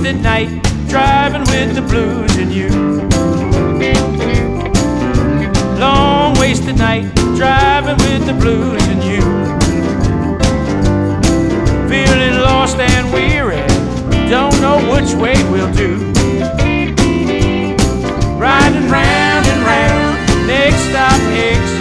wasted night, driving with the blues in you. Long wasted night, driving with the blues in you. Feeling lost and weary, don't know which way we'll do. Riding round and round, next stop Hicks